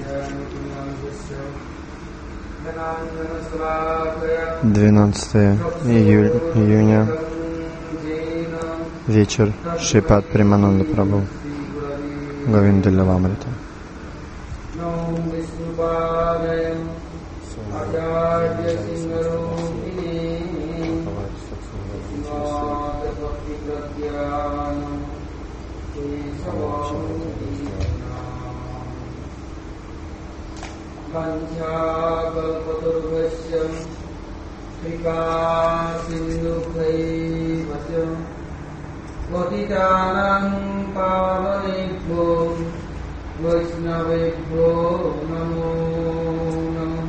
12 июня, вечер, Шрипад Премананда Прабху, Говинда Лиламрита. Vanchakalpatarvasya Krika Sindhukaivasya Patitanam Pavanebhyo Vaishnavebhyo Namo Namo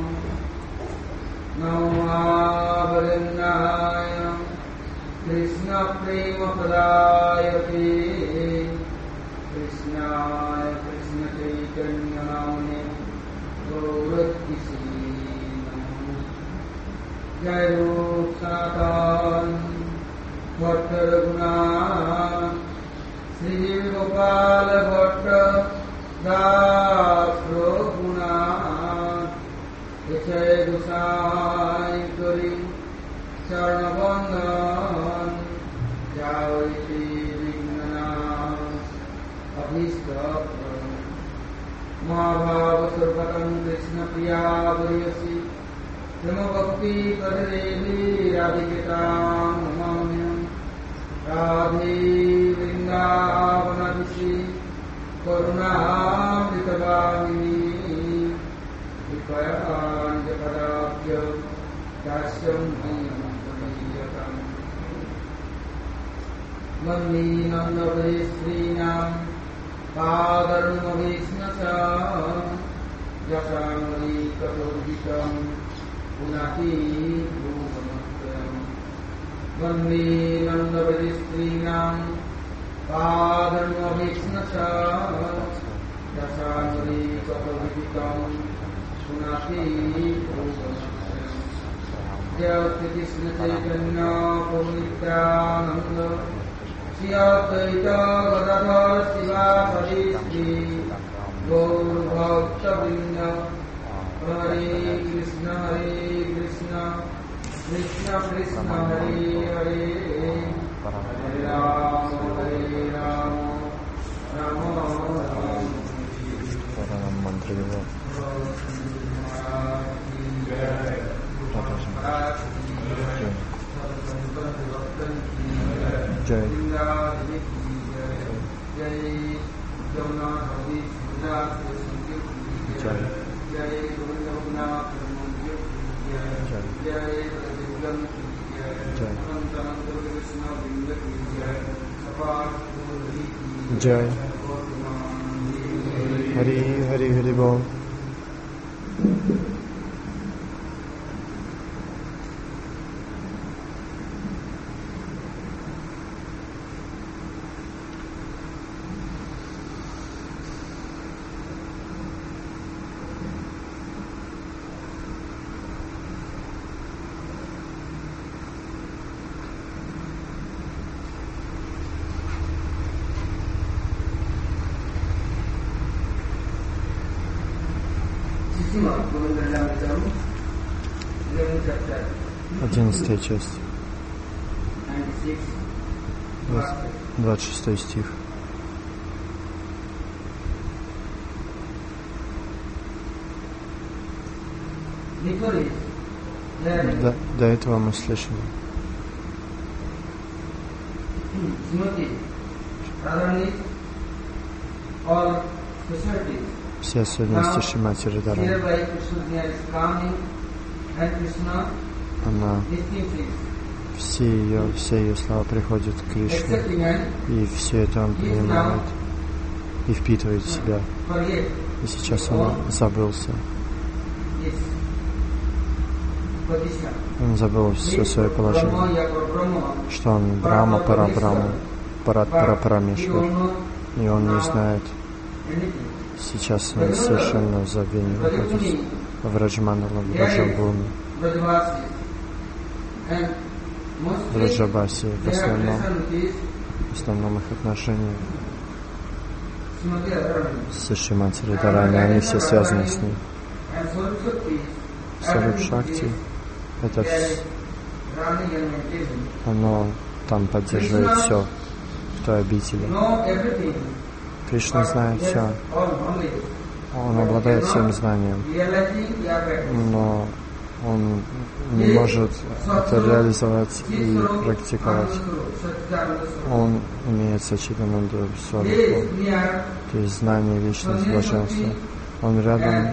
Namo Varindaya Krishna Prema Padayate Krishnaya Krishna Chaitanya Namane Jai Rup Sanatan Bhatta Raghunath Sri Gopal Bhatta Das Raghunath Jai Gosai Kari Charnavandan Jai Shri Vignanath Abhishta Mahabhava Sarvatam Krishna Priya Variyasi Prema Bhakti Padadevi Radhiketam Namamyam Radhe Vrindavanadisi Karunamritavamini Vipayanja Dasyam Mayam Paniyatam Mani Nandavare Srinam Padarumavesnasa Yasamari Katurvitam Punati Bhumamastam Vande Nandavadistrinam Padarumavesnasa Yasamari Katurvitam Punati Bhumamastam Jai Krishna Chaitanya Purnityananda Shri Advaita Gadadhar Sivasadi Shri Gaur Bhakta Vrinda Hare Krishna Krishna Krishna Hare Hare Hare Rama Rama Rama Mantra его. Jai. Jai. Hari Hari Hari Bol. Одиннадцатая часть. 26 стих. До этого мы слышали. Все особенности Шримати Радхарани. Она, все ее слова приходят к Кришне, и все это он принимает и впитывает в себя. И сейчас он забылся. Он забыл все свое положение, что он Брахма, Парабрахма, Парапарамешвар, и он не знает. Сейчас он совершенно в забвении находится в Раджмандала, в Раджабхуми, в Раджабасе. В основном их отношения с Шримати Радхарани, они все связаны с ней. Сваруб Шакти — это оно там поддерживает все в той обители. Кришна знает все. Он обладает всем знанием, но он не может это реализовать и практиковать. Он имеет Сачитананду Сварупу, то есть знание, вечность, блаженство. Он рядом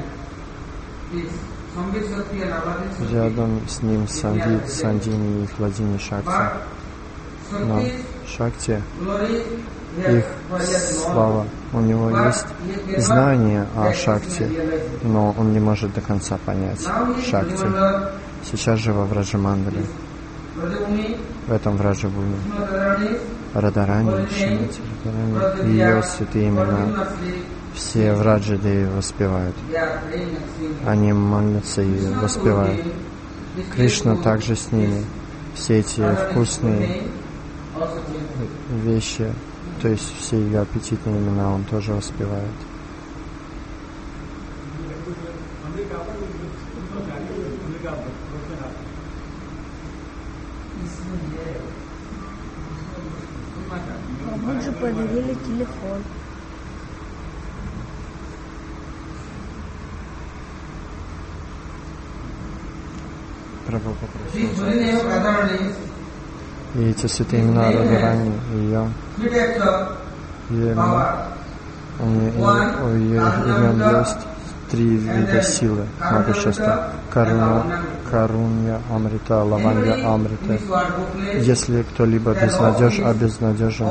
с ним Сандит, Сандини и Хладини Шакти. Но Шакти, их слава, у него есть знание о Шакти, но он не может до конца понять Шакти. Сейчас же во Враджамандале, в этом Враджабуме, Радхарани, Шримати Радхарани, ее святые имена, все Враджадеви воспевают. Они молятся и воспевают. Кришна также с ними. Все эти вкусные вещи, то есть все ее аппетитные имена, он тоже воспевает. Вам же подарили телефон. Прабху попросил. И эти святые имена Радхарани, ее имена, у ее имен есть 3 вида силы, могущества. Карунья Амрита, Лаванья Амрита. Если кто-либо обезнадежен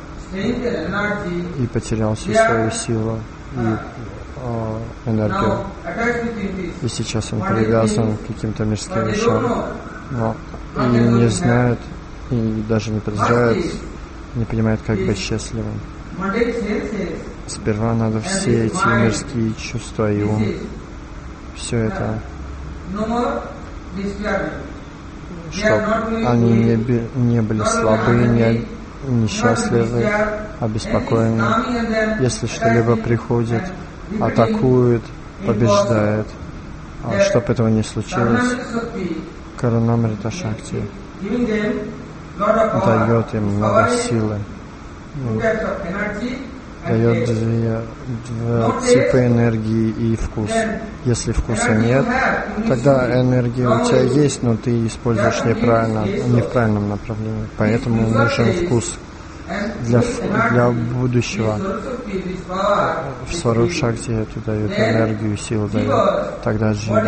и потерял всю свою силу и энергию, и сейчас он привязан к каким-то мирским вещам, но и не знает, и даже не презирает, не понимает, как быть счастливым. Сперва надо все эти мирские чувства и ум, все это, чтобы они не были слабы, несчастливы, обеспокоены. Если что-либо приходит, атакует, побеждает, чтобы этого не случилось, Карунамрита Шакти дает им много силы, дает два типа энергии и вкус. Если вкуса нет, тогда энергия у тебя есть, но ты используешь неправильно, не в правильном направлении. Поэтому нужен вкус для будущего. В Сваруб Шакти это дает энергию, силу дает. Тогда джива,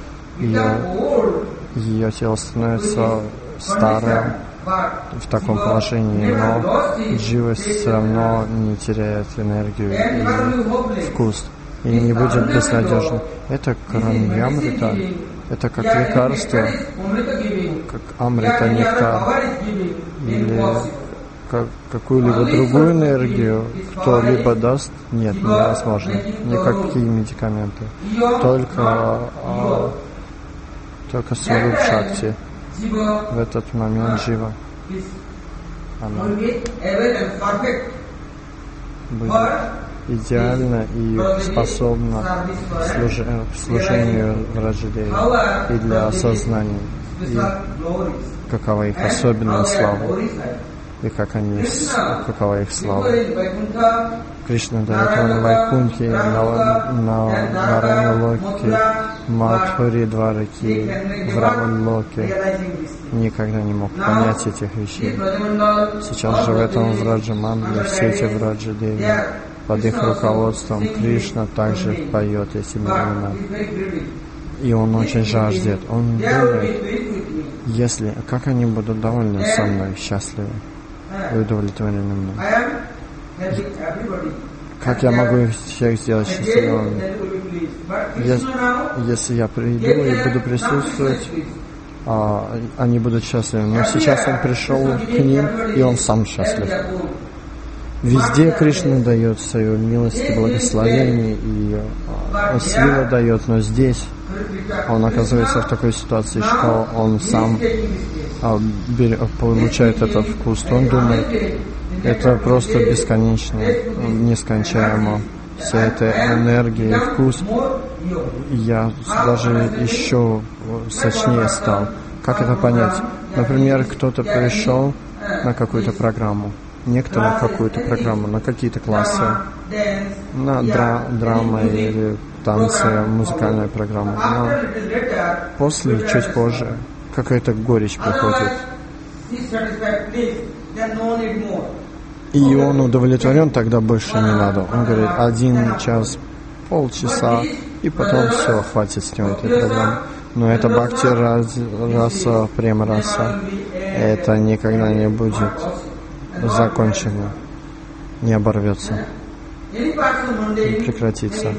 ее тело становится старым в таком положении, но джива все равно не теряет энергию и вкус, и не будет безнадежным. Это Карунья Амрита, это как лекарство, как Амрита, нектар, или какую-либо другую энергию кто-либо даст, нет, невозможно. Никакие медикаменты. Только Сваруб Шакти. В этот момент джива, она будет идеально и способна к служению Враджадеви и для осознания, и какова их особенная слава, и какова их слава. Кришна дает он Вайкунхи, на Нарайна-локе, Мадхури Двараки, в Раман-локе. Никогда не мог понять этих вещей. Сейчас же в этом Враджамандале все эти Враджадеви, под их руководством Кришна также поет эти имена. И он очень жаждет. Он думает, как они будут довольны со мной, счастливы и удовлетворены мной. Как я могу их всех сделать счастливыми? Если я приду и буду присутствовать, они будут счастливы. Но сейчас он пришел к ним, и он сам счастлив. Везде Кришна дает свою милость и благословение, и силу дает, но здесь он оказывается в такой ситуации, что он сам получает этот вкус. Он думает, Это просто бесконечно, нескончаемо. Вся эта энергия и вкус. Я даже еще сочнее стал. Как это понять? Например, кто-то пришел на какую-то программу, некто на какую-то программу, на какие-то классы, на драма или танцы, музыкальная программа. Но после, чуть позже, какая-то горечь приходит. И он удовлетворен, тогда больше не надо. Он говорит, 1 час, полчаса, и потом все, хватит с него этой программы. Но это бхакти раса, према раса. Это никогда не будет закончено, не оборвется, не прекратится.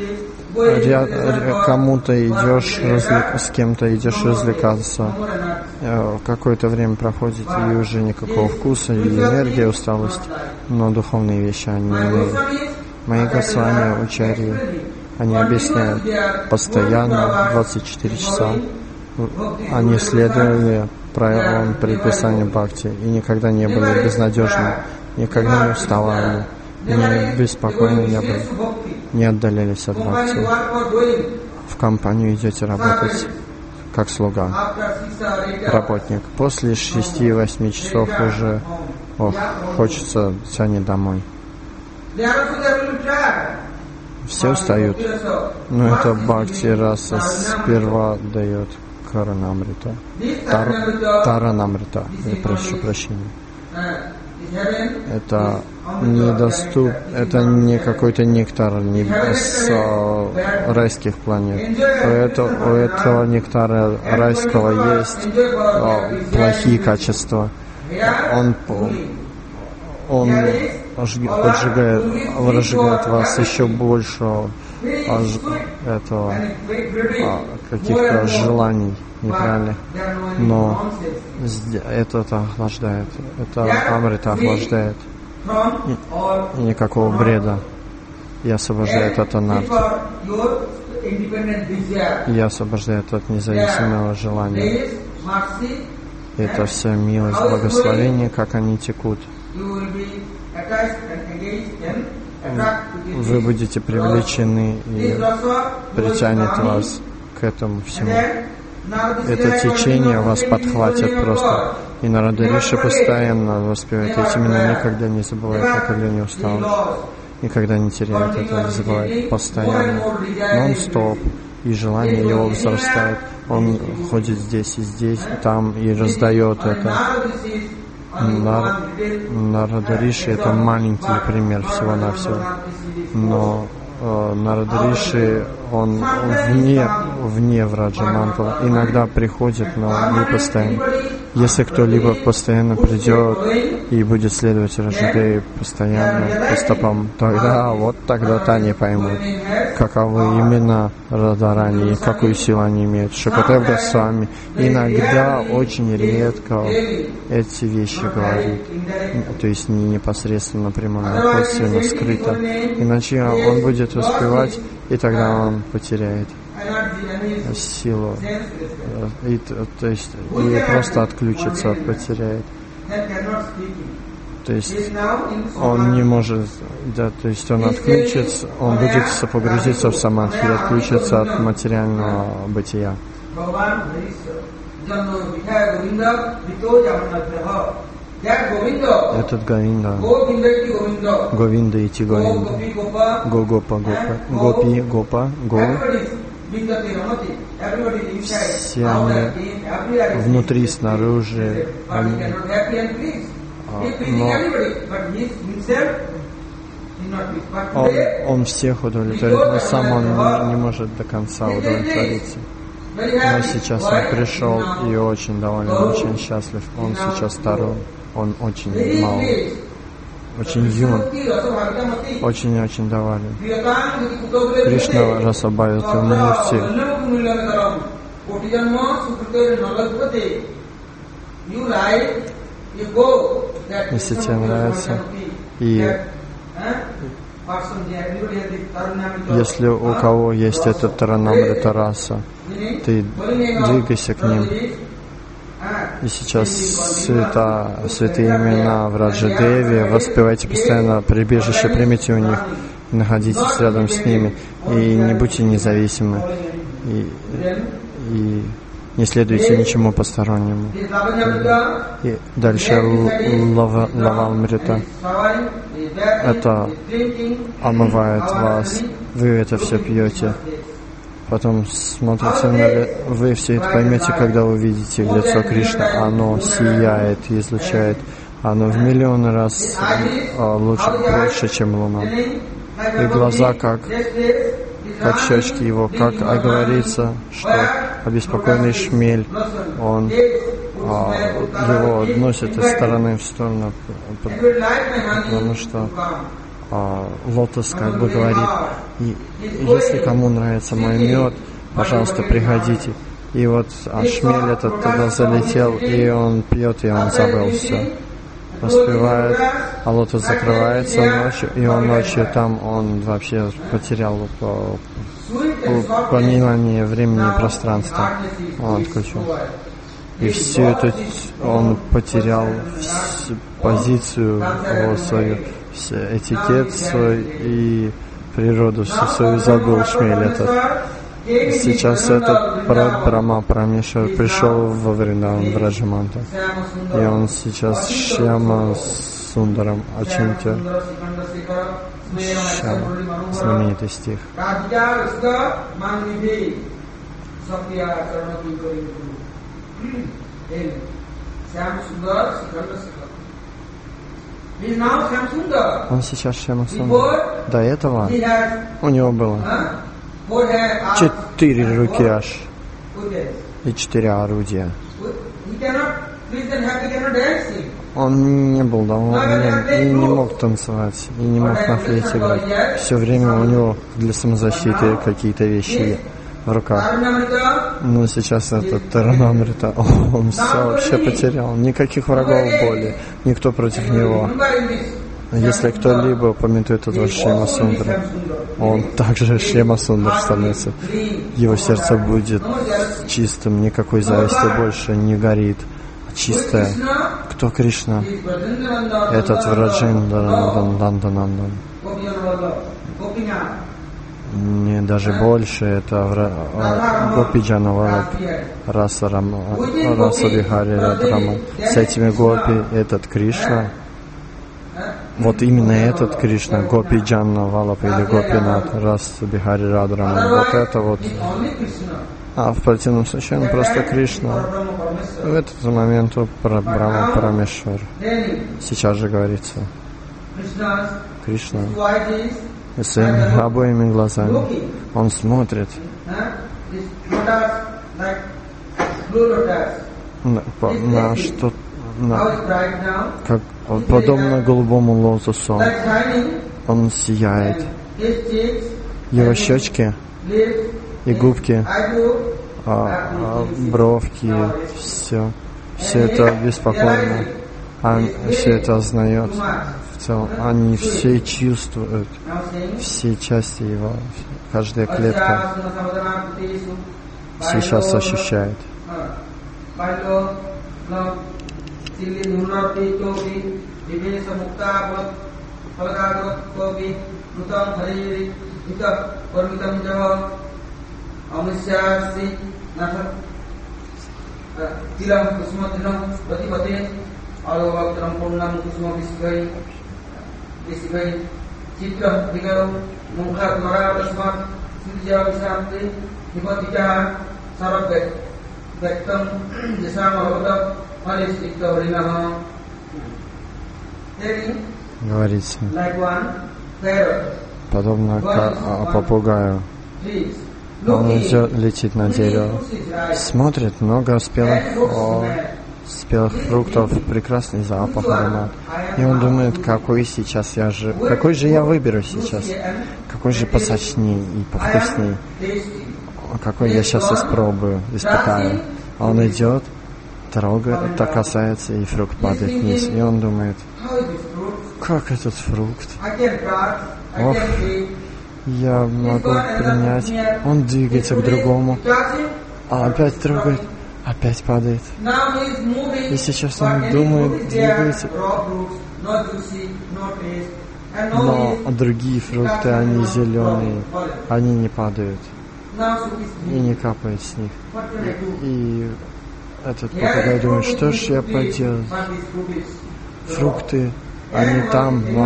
Кому-то идешь, с кем-то идешь развлекаться, какое-то время проходит, и уже никакого вкуса, и энергия, усталость, но духовные вещи они не имеют. Мои Госвами, Ачарьи, они объясняют постоянно, 24 часа, они следовали правилам предписания бхакти и никогда не были безнадежны, никогда не уставали, не беспокойны не были, не отдалялись от бхакти. В компанию идете работать как слуга, работник. После 6-8 часов уже хочется тянет домой. Все устают, но это бхакти раса сперва дает Каранамрита, Таранамрита, я прошу прощения. Это это не какой-то нектар с райских планет. У этого нектара райского есть плохие качества. Он разжигает вас еще больше каких-то желаний неправильных. Но это охлаждает. Это амрита охлаждает. И никакого бреда. И освобождает от анархи. И освобождает от независимого желания. И это вся милость, благословение, как они текут. Вы будете привлечены и притянет вас к этому всему. Это течение вас подхватит просто. И Нарада Риши постоянно воспевает эти имена, никогда не забывает, никогда не устал, никогда не теряет это, не забывает постоянно. Нон-стоп. И желание его возрастает. Он ходит здесь и там, и раздает это. Нарада Риши — это маленький пример всего-навсего. Но Нарада Риши, он вне Враджамандала. Иногда приходит, но не постоянно. Если кто-либо постоянно придет и будет следовать Раджадеи постоянно по стопам, тогда-то они поймут, каковы имена Радхарани и какую силу они имеют. Шукадев Госвами иногда, очень редко эти вещи говорит, то есть не непосредственно прямое, а косвенно, скрыто. Иначе он будет воспевать, и тогда он потеряет силу, и просто отключится, потеряет. То есть он не может, то есть он отключится, он будет погрузиться в самадхи и отключится от материального бытия. Этот Говинда, Говинда идти Говинда, Гопа, Гопи, Гопа, Го. Все они внутри, снаружи, но он всех удовлетворит, но сам он не может до конца удовлетвориться. Но сейчас он пришел и очень доволен, очень счастлив. Он сейчас старый, он очень малый, очень юн, очень-очень доволен. Кришна Расабхайата Мурти. Если тебе нравится, и если у кого есть этот Таранамрита раса, ты двигайся к ним. И сейчас святые имена в Раджадеве, воспевайте постоянно прибежище, примите у них, находитесь рядом с ними, и не будьте независимы, и не следуйте ничему постороннему. И дальше Лавамрита. Это омывает вас, вы это все пьете. Потом смотрите вы все это поймете, когда увидите лицо Кришны. Оно сияет, излучает. Оно в миллионы раз больше, чем луна. И глаза как щечки его, как говорится, что обеспокоенный шмель, он его носит из стороны в сторону, потому что лотос как бы говорит, и если кому нравится мой мед, пожалуйста, приходите. И вот шмель этот туда залетел, и он пьет, и он забыл все. Воспевает, а лотос закрывается ночью, и он ночью там, он вообще потерял понимание времени и пространства. Он отключил. И все это он потерял позицию свою, этикет свой и природу всю свою забыл шмель этот. Сейчас этот Брахма Парамешвар пришел во Вриндаван в Раджаманту, и он сейчас Шьяма Сундарам Ачинтя. Шьяма, знаменитый стих. Он сейчас Шьяма Сундар. До этого у него было 4 руки аж и 4 орудия. Он не был доволен и не мог танцевать, и не мог на флейте играть. Все время у него для самозащиты какие-то вещи в руках. Но сейчас этот Таранамрита, он все вообще потерял. Никаких врагов более, никто против него. Если кто-либо помянует этого Шьяма Сундара, он также Шьяма Сундар становится. Его сердце будет чистым, никакой зависти больше не горит. Чистое. Кто Кришна? Этот Враджендандандандан. Не, даже больше. Это Гопиджана Валап, Раса Вихари Радраман. С этими гопи этот Кришна. Вот именно этот Кришна, Гопи Джанна Валапа или Гопинат, Раса Бихари Радраман. Вот это вот. А в противном случае он просто Кришна. В этот момент Брахма Парамешвар. Сейчас же говорится. Кришна. И своими обоими глазами. Он смотрит на что, как подобно голубому лотосу. Он сияет. Его щечки и губки, бровки, все это беспокойно. Все это знает. В целом, они все чувствуют, все части его, каждая клетка сейчас ощущает. Говорится, подобно попугаю. Он летит на дерево, смотрит, много спелых фруктов, прекрасный запах, аромат. И он думает, какой же я выберу сейчас, какой же посочнее и повкуснее, какой я сейчас испытаю. А он идет, трогает, так касается, и фрукт падает вниз. И он думает, как этот фрукт? Ох, я могу принять. Он двигается к другому, а опять трогает. опять падает. И сейчас он думает, двигается. Но другие фрукты, они зеленые, они не падают и не капают с них. И этот попугай думает, что ж я поделаю? Фрукты, они там, но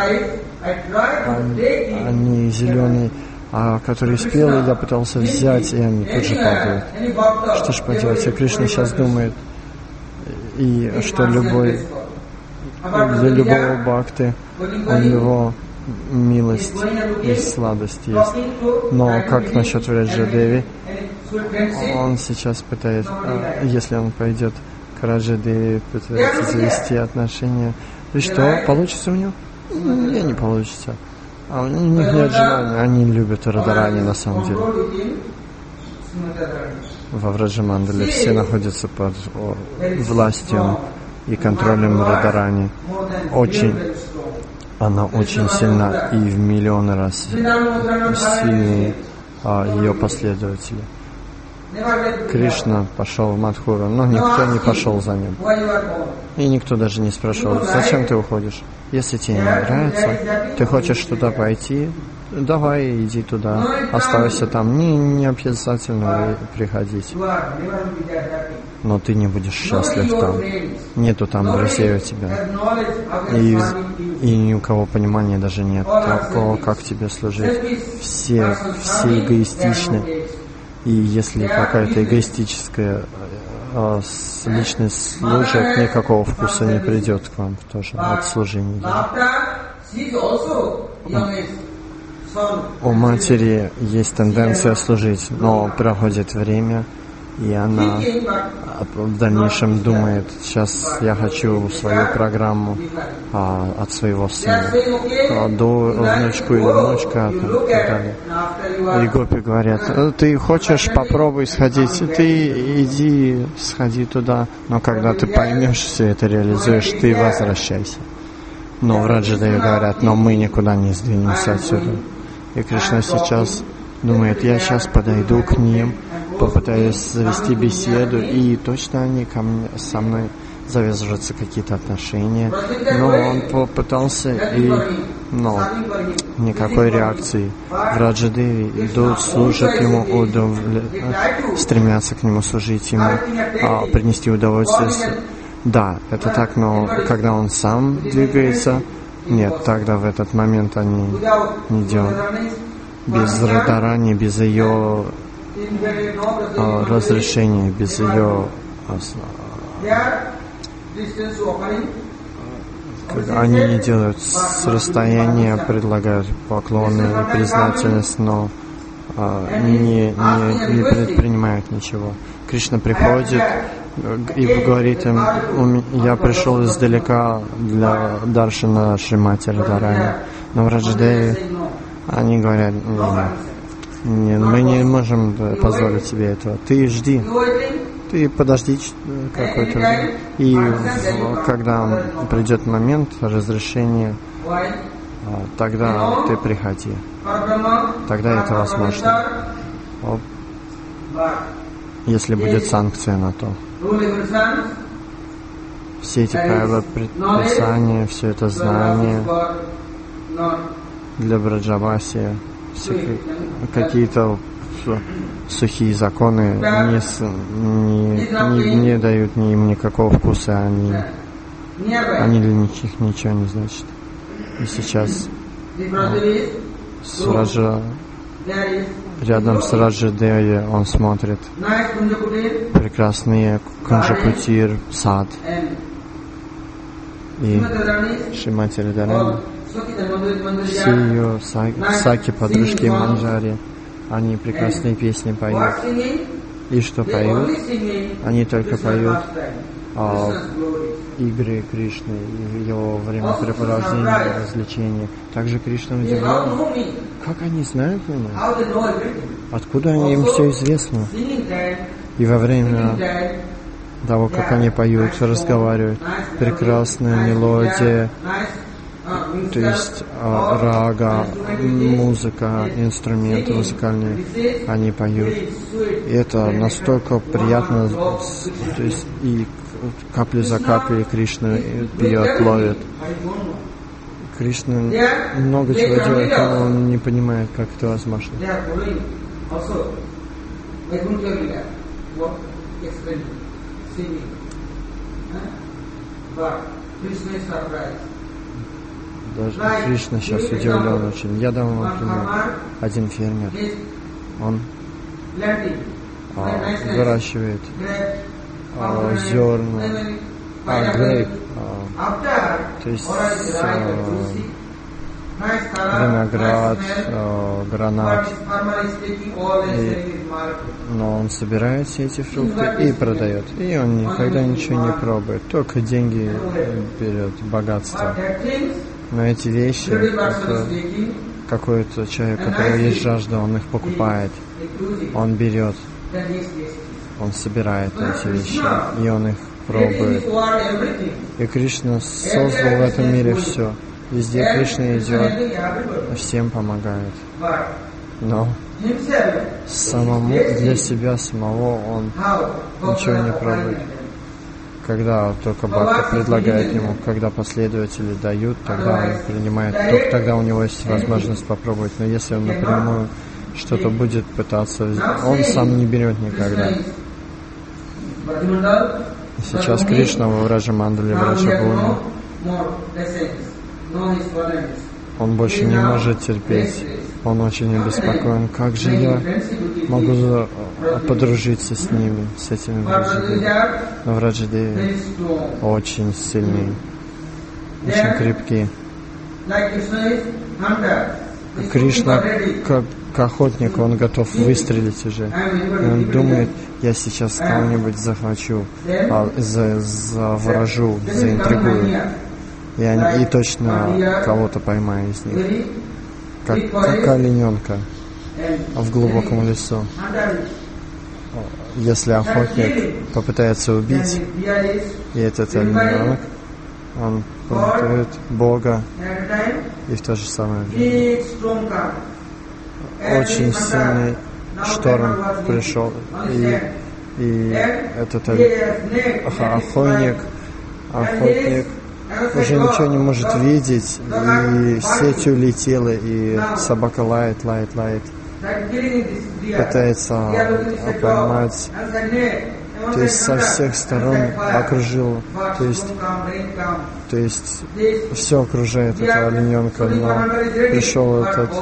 они зеленые, а которые спелые я пытался взять, и они тут же падают. Что ж поделать? И Кришна сейчас думает, и что для любого бхакты у него милость и сладость есть. Но как насчет Враджа-деви? Он сейчас пытается, если он пойдет к Раджа-деве, пытается завести отношения. И что, получится у него? Не получится. А у них нет желания, они любят Радарани на самом деле. Во Враджа-мандале все находятся под властью и контролем Радарани. Она очень сильна и в миллионы раз сильнее ее последователи. Кришна пошел в Мадхуру, но никто не пошел за ним. И никто даже не спрашивал, зачем ты уходишь? Если тебе не нравится, ты хочешь туда пойти, давай иди туда, оставайся там. Не обязательно приходить. Но ты не будешь счастлив там. Нету там друзей у тебя. И ни у кого понимания даже нет такого, как тебе служить. Все эгоистичны. И если какая-то эгоистическая личность служит, никакого вкуса не придет к вам тоже от служения. У матери есть тенденция служить, но проходит время, и она в дальнейшем думает, сейчас я хочу свою программу от своего сына, до внучку или внучка и так далее. И гопи говорят, ты хочешь, попробуй сходить, ты иди, сходи туда, но когда ты поймешь все это, реализуешь, ты возвращайся. Но в Раджа-деве говорят, но мы никуда не сдвинемся отсюда. И Кришна сейчас думает, я сейчас подойду к ним, попытаюсь завести беседу, и точно они со мной завязываются какие-то отношения. Но он попытался, и никакой реакции. В Раджа-деве идут, служат ему, стремятся к нему служить ему, принести удовольствие. Да, это так, но когда он сам двигается, нет, тогда в этот момент они не делают. Без Радарани, без ее разрешения, без ее они не делают с расстояния, предлагают поклоны и признательность, но не предпринимают ничего. Кришна приходит и говорит им, я пришел издалека для даршана Шримати Радарани. Но в Раджа-деве они говорят, нет, мы не можем позволить себе этого. Ты жди, ты подожди какой-то. И когда придет момент разрешения, тогда ты приходи. Тогда это возможно. Если будет санкция на то. Все эти правила, предписания, все это знание для Браджаваси, какие-то сухие законы не дают им никакого вкуса, они для них ничего не значат. И сейчас рядом с Раджа-деве он смотрит прекрасные Кунджа-кутир, сад и Шримати Радарани. Все ее саки, подружки Манджари, они прекрасные песни поют. И что поют? Они только поют игры Кришны, его времяпрепровождения, развлечения. Также Кришна удивлен, как они знают меня? Откуда им все известно? И во время того, как они поют, разговаривают, прекрасная мелодия, то есть рага, музыка, инструменты музыкальные, они поют. И это настолько приятно, то есть и капли за каплей Кришна пьет, ловит. Кришна много чего делает, но он не понимает, как это возможно. Даже Кришна сейчас удивлен очень. Я дам вам пример. Один фермер, он выращивает зерна, грейп, то есть виноград, гранат. Но он собирает все эти фрукты и продает. И он никогда ничего не пробует, только деньги берет, богатство. Но эти вещи, это какой-то человек, у которого есть жажда, он их покупает, он берет, он собирает эти вещи, и он их пробует. И Кришна создал в этом мире все. Везде Кришна идет, всем помогает. Но самому, для себя самого он ничего не пробует. Когда только Бхакта предлагает ему, когда последователи дают, тогда он принимает, только тогда у него есть возможность попробовать. Но если он напрямую что-то будет пытаться, он сам не берет никогда. Сейчас Кришна во Враджамандале, в Враджабхуми, он больше не может терпеть. Он очень обеспокоен. Как же я могу подружиться с ними, с этими Враджадеви? Но Враджадеви очень сильные, очень крепкие. Кришна, как охотник, он готов выстрелить уже. И он думает, я сейчас кого-нибудь захвачу, заворожу, заинтригую. И точно кого-то поймаю из них. Как олененка в глубоком лесу. Если охотник попытается убить, и этот олененок, он побеждает Бога, и в то же самое время очень сильный шторм пришел, и этот охотник уже ничего не может видеть, и сеть улетела, и собака лает, пытается поймать, то есть со всех сторон окружил, то есть все окружает этого олененка, но пришел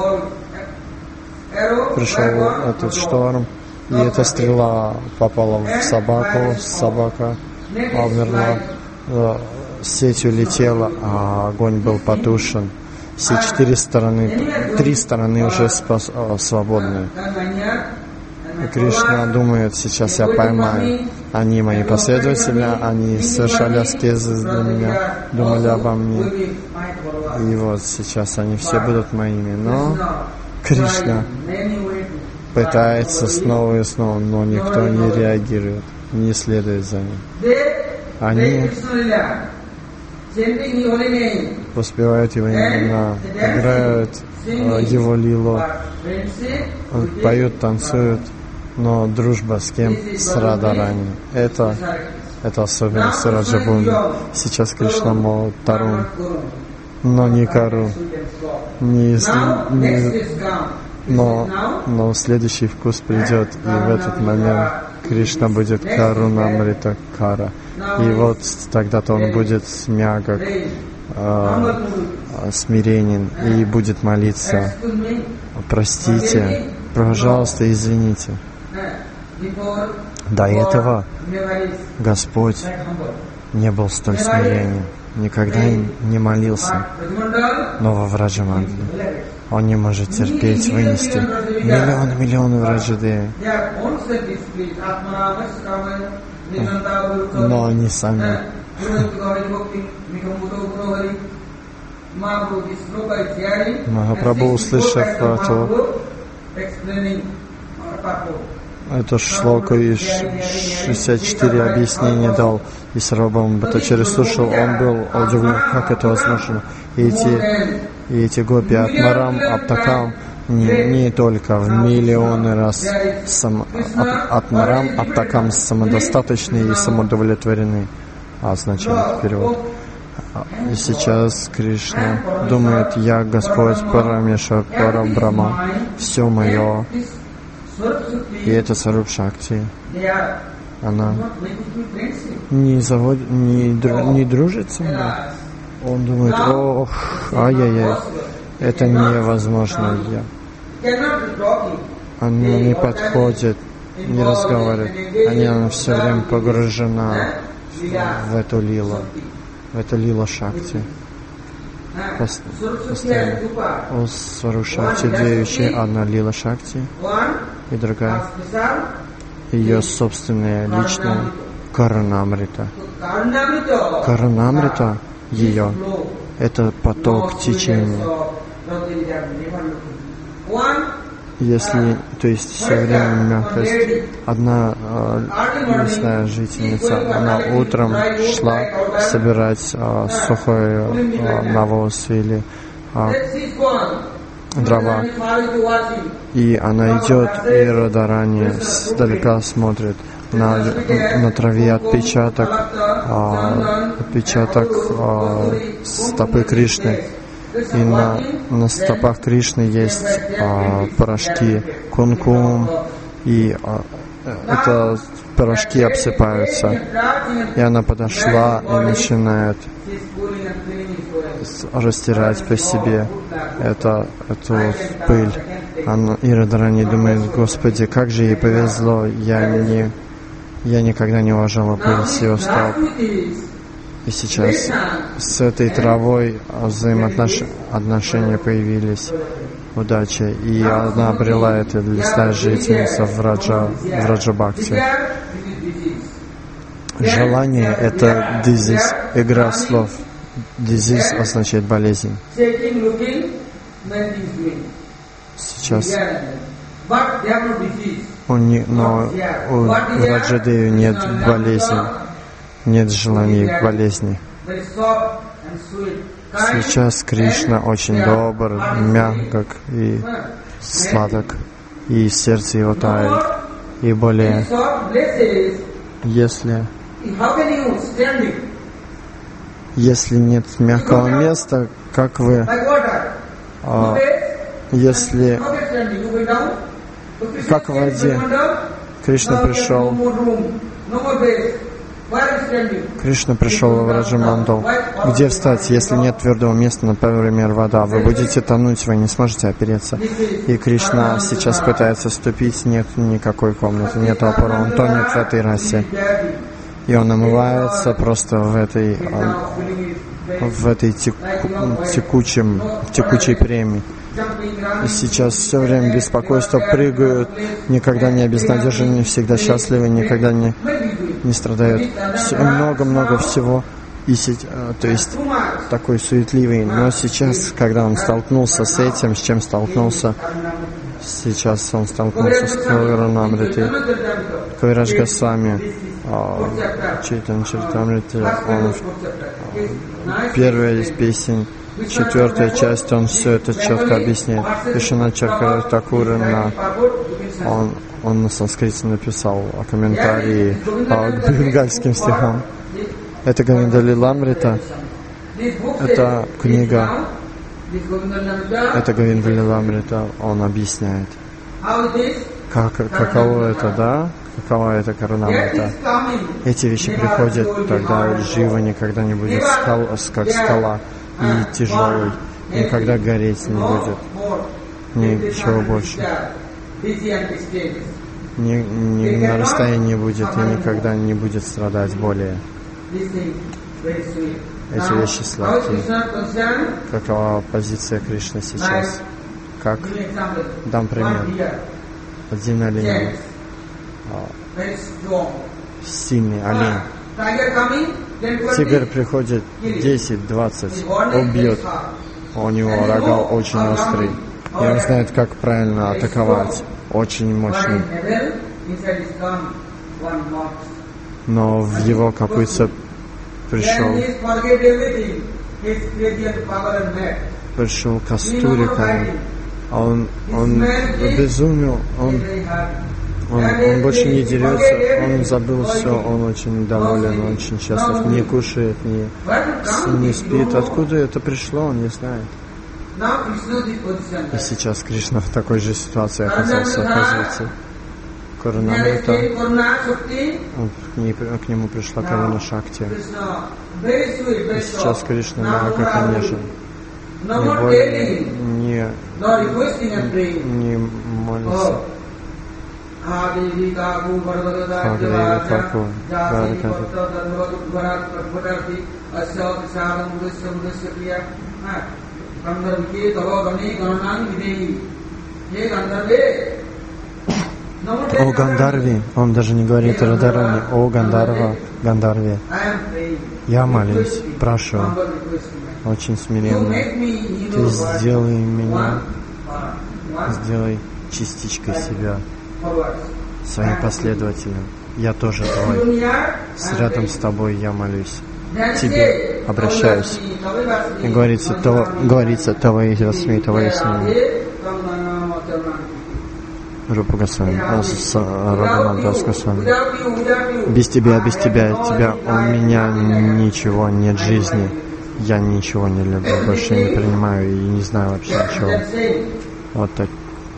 этот шторм, и эта стрела попала в собаку, собака умерла. Сеть улетела, а огонь был потушен. Все 3 стороны уже свободны. И Кришна думает, сейчас я поймаю. Они мои последователи, они совершали аскезы для меня, думали обо мне. И вот сейчас они все будут моими. Но Кришна пытается снова и снова, но никто не реагирует, не следует за ним. Они воспевают его имена, играют его лилу, поют, танцуют, но дружба с кем? С Радарани. Это особенность Враджабхуми. Сейчас Кришна молод Тарун, но не Кару. Но следующий вкус придет, и в этот момент Кришна будет Карунамрита Кара. И вот тогда-то он будет мягок, смиренен и будет молиться. Простите, пожалуйста, извините. До этого Господь не был столь смиренен, никогда не молился. Но во Враджамандале он не может терпеть, вынести миллионы Враджадеви. Но они сами. Махапрабху, услышав эту шлоку и 64 объяснения дал, и Сарвабхаума Бхаттачарья слушал, он был удивлен, как это возможно. И эти гопи Атмарам, Аптакам не только в миллионы раз Атмарам, Аптакам самодостаточны и самоудовлетворены, означает перевод. И сейчас Кришна думает: я Господь Парамешвар, Парабрахма, все мое. И это Сваруб Шакти. Она не дружит со мной. Он думает: ох, ай-яй-яй, это невозможно. Она не подходит, не разговаривает. Она все время погружена в эту лилу. Это лила Шакти. Постоянно. У Сваруб Шакти две вещи. Одна лила Шакти и другая ее собственная личная Каранамрита. Каранамрита ее — это поток течения. Если, то есть все время мягкость. Одна лесная жительница, она утром шла собирать сухой навоз или дрова, и она идет, и Радарани сдалека смотрит на траве отпечаток стопы Кришны. И на стопах Кришны есть порошки кункум, и это порошки обсыпаются. И она подошла и начинает растирать по себе эту пыль. И Радарани думает: Господи, как же ей повезло, я никогда не уважала пыль с ее стоп. И сейчас с этой травой взаимоотношения появились, удача, и она обрела это лесная жительница в Раджабхакти. Желание — это disease, игра слов. Disease означает болезнь. Сейчас но у Раджадеви нет болезни. Нет желаний к болезни. Сейчас Кришна очень добр, мягок и сладок, и сердце его тает. И более, если нет мягкого места, как вы, как в воде, Кришна пришел в Раджамандал. Где встать, если нет твердого места, например, вода? Вы будете тонуть, вы не сможете опереться. И Кришна сейчас пытается вступить, нет никакой комнаты, нет опоры, он тонет в этой расе. И он омывается просто в этой текучей премии. И сейчас все время беспокойство, прыгают, никогда не обезнадежены, всегда счастливы, никогда не страдают. Много-много всего. То есть такой суетливый. Но сейчас, когда он столкнулся с этим, с чем столкнулся, сейчас он столкнулся с Каранамритой. Кавирадж Госвами, Чайтанья Чаритамрита, он первая из песен, 4-я часть, он все это четко объясняет. Вишванат Чакраварти Такур, он на санскрите написал комментарии к бенгальским стихам. Это Говинда Лиламрита, это книга, это Говинда Лиламрита, он объясняет, каково это, да? Какова это Каранамрита? Эти вещи приходят, тогда жива никогда не будет как скала, и тяжелый, никогда гореть не будет, ничего больше. На расстоянии будет и никогда не будет страдать более. Эти вещи сладкие. Какова позиция Кришны сейчас? Как? Дам пример. Один олень. Сильный олень. Тигр приходит 10-20, убьет. У него рога очень острые. И он знает, как правильно атаковать. Очень мощный. Но в его копытце пришел пришел Кастурика, а он обезумел, он больше не дерется, он забыл все, он очень доволен, он очень счастлив, не кушает, не спит. Откуда это пришло, он не знает. И сейчас Кришна в такой же ситуации оказался, оказывается. Карунамрита, к нему пришла Каруна Шакти. И сейчас Кришна мягко нежен. Не молится. О Гандарви, он даже не говорит Радарани, о Гандарва, Гандарви, я молюсь, прошу, очень смиренно, ты сделай меня, сделай частичкой себя, своим последователем, я тоже твой, рядом с тобой я молюсь, тебе обращаюсь, и говорится, Таваи Расми, Таваи Сми. Рупа Госвами, Рагунатдас Госвами. Без тебя, у меня ничего нет жизни. Я ничего не люблю, больше не принимаю и не знаю вообще ничего. Вот так.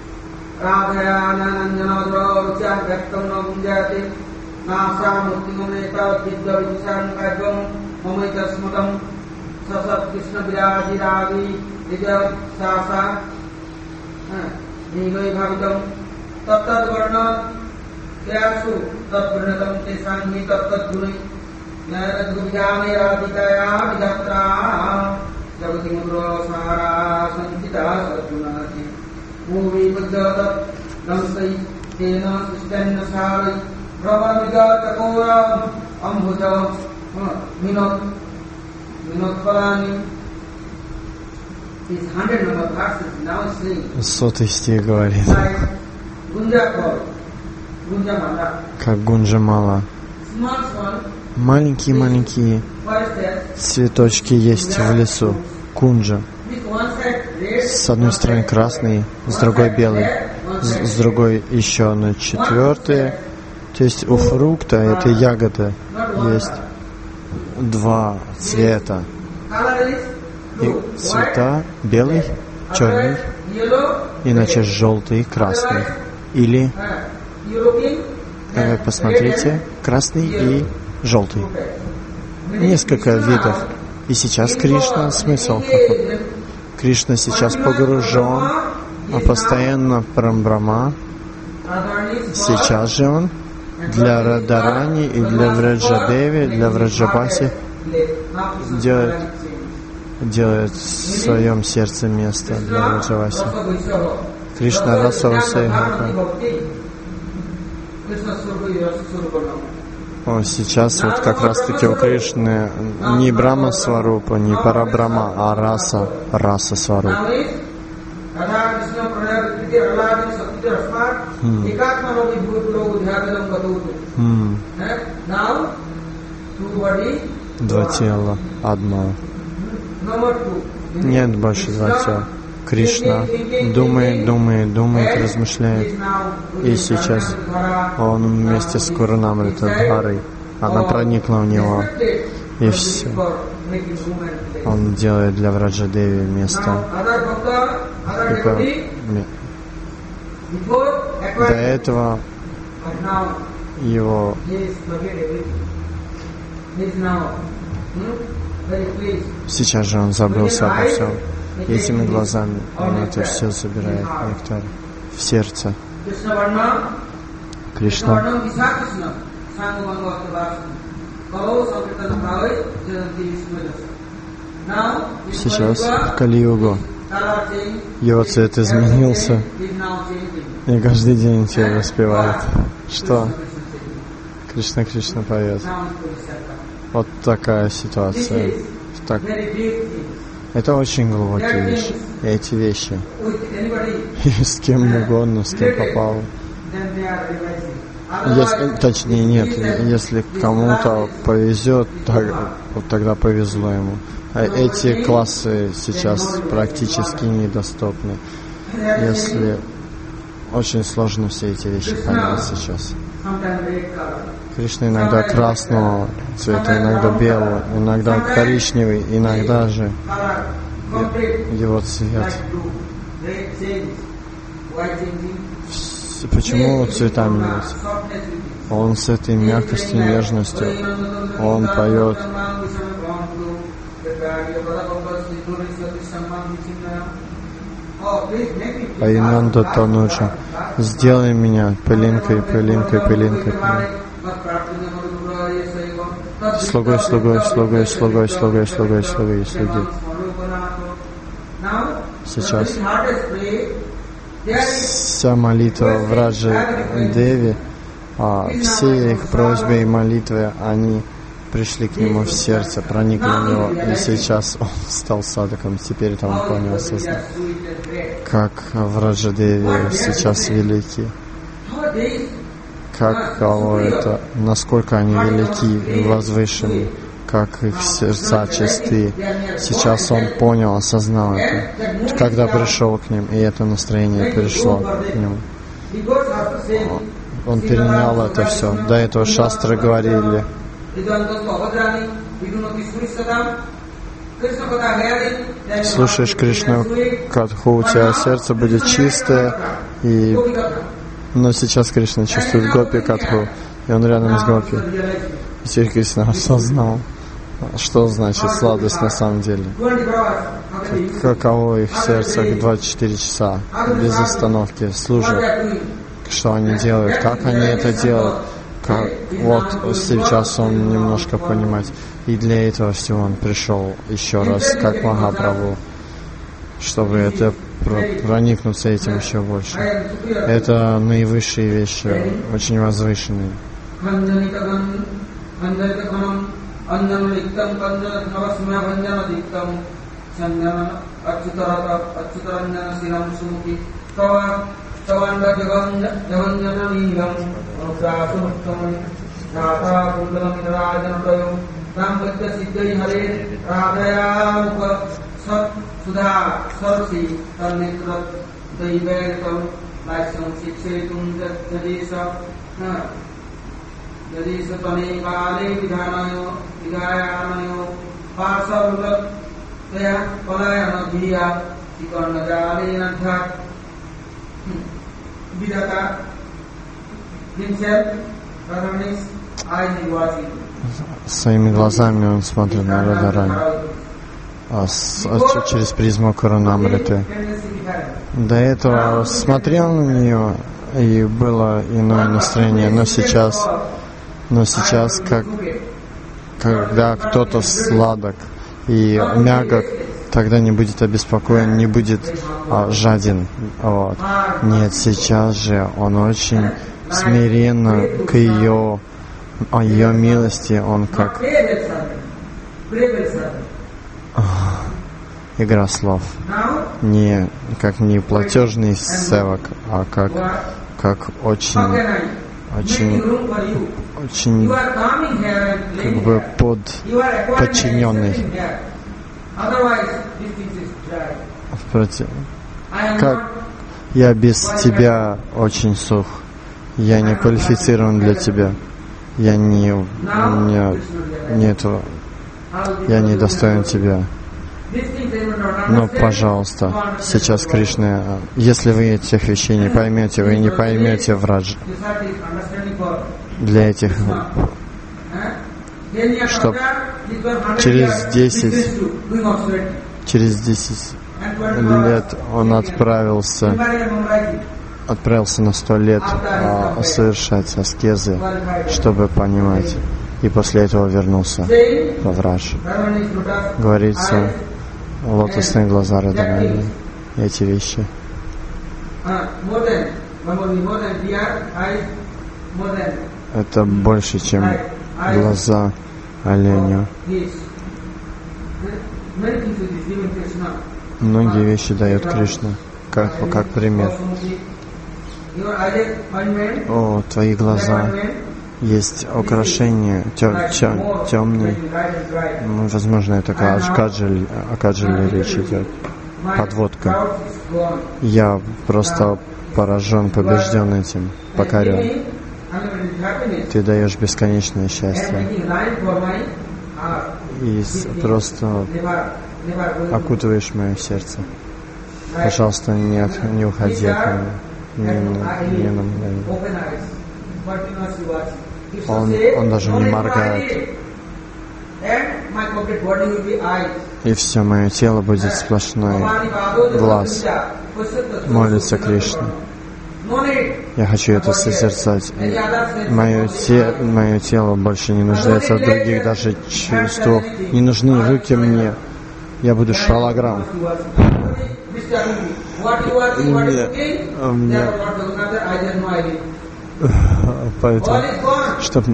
तत्तद्वर्ण त्यासु तत्प्रणतम तेसांहि तत्तद्गुणै नरद्गुज्ञाने राधिकाया विधात्रा जगति मुद्रो सारा संचिता सद्गुणाति मूवी बुद्धत लंसै तेन सृष्टन्न सारै प्रभविगत कोरम अम्भुज मिनोत्पलानि. Сотый стих говорит, как Гунджамала. Маленькие цветочки есть в лесу, кунджа. С одной стороны красный, с другой белый, с другой еще на четвертый. То есть у фрукта, этой ягоды, есть два цвета. И цвета белый, черный, иначе желтый, красный. Или, посмотрите, красный и желтый. Несколько видов. И сейчас Кришна, смысл какой? Кришна сейчас погружен, а постоянно Парамбрама. Сейчас же он для Радарани и для Враджадеви, для Враджабаси делает в своем сердце место для Враджаваси. Кришна Расавасайгака. Сейчас вот как раз таки у Кришны не Брахма Сварупа, не Парабрама, а Раса Сварупа. Два тела, одно. Нет больше два тела. Кришна думает, размышляет. И сейчас он вместе с Карунамритадхарой, она проникла в него. И все. Он делает для Враджадеви место. До этого его сейчас же он забылся обо всем. Этими глазами он это все забирает, нектар, в сердце. Кришна. Сейчас в Кали-югу его цвет изменился, и каждый день все воспевает. Что? Кришна поет. Вот такая ситуация. Так. Это очень глубокие вещи. Эти вещи. И с кем угодно, с кем попало. Точнее, нет, если кому-то повезет, вот тогда повезло ему. А эти классы сейчас практически недоступны. Если очень сложно все эти вещи понять сейчас. Кришна иногда красного цвета, иногда белого, иногда коричневый, иногда же его цвет. Почему цвета меняются? Он с этой мягкостью, нежностью, он поет. Айнанда Тануджа, сделай меня пылинкой, пылинкой, пылинкой. Слугой, слугой, слугой, слугой, слугой, слугой, слугой, слуги. Сейчас вся молитва Враджи Деви, все их просьбы и молитвы, они пришли к нему в сердце, проникли в него, и сейчас он стал садхаком. Теперь там он понял, осознал, как Враджа Деви сейчас велики, как кого это, насколько они велики и возвышены, как их сердца чисты. Сейчас он понял, осознал это, когда пришел к ним, и это настроение пришло к нему. Он перенял это все. До этого шастры говорили: слушаешь Кришну Катху, у тебя сердце будет чистое, но сейчас Кришна чувствует Гопи Катху, и он рядом с Гопи. И теперь Кришна осознал, что значит сладость на самом деле. Каково их сердце 24 часа без остановки служат. Что они делают, как они это делают. Вот сейчас он немножко понимает. И для этого всего он пришел еще раз, как Махапрабху, чтобы это проникнуться этим еще больше. Это наивысшие вещи, очень возвышенные. Своими глазами он смотрит на Радарани, через призму Карунамриты. До этого смотрел на нее, и было иное настроение, но сейчас когда кто-то сладок и мягок, тогда не будет обеспокоен, не будет жаден. Вот. Нет, сейчас же он очень смиренно к ее милости, он как игра слов, не платежный севак, а как очень как бы подчиненный. Как я без тебя очень сух, я не квалифицирован для тебя, я не достоин тебя. Но, пожалуйста, сейчас Кришна, если вы этих вещей не поймете, вы не поймете Враджа. Для этих, что через 10 лет он отправился на 100 лет совершать аскезы, чтобы понимать, и после этого вернулся во Врадж. Говорится, лотосные глаза Радарани, эти вещи. Это больше, чем глаза оленя. Многие вещи дает Кришна, как пример. О, твои глаза. Есть украшение темный. Возможно, это каджаль, о каджале речь идет. Подводка. Я просто поражен, побежден этим, покорен. Ты даешь бесконечное счастье. И просто окутываешь мое сердце. Пожалуйста, не уходи от меня. Не на мгновение. Он даже не моргает. И все, мое тело будет сплошной глаз. Молится Кришна. Я хочу это созерцать. Мое тело больше не нуждается в других даже чувствах. Не нужны руки мне. Я буду шалаграм. Поэтому, чтобы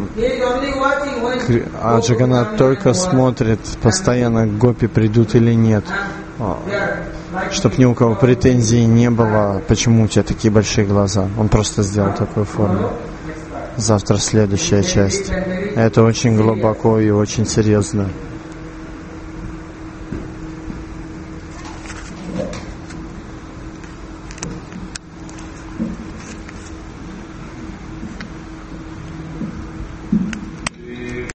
Джаганнат только смотрит постоянно, гопи придут или нет. Чтобы ни у кого претензий не было, почему у тебя такие большие глаза. Он просто сделал такую форму. Завтра следующая часть. Это очень глубоко и очень серьезно.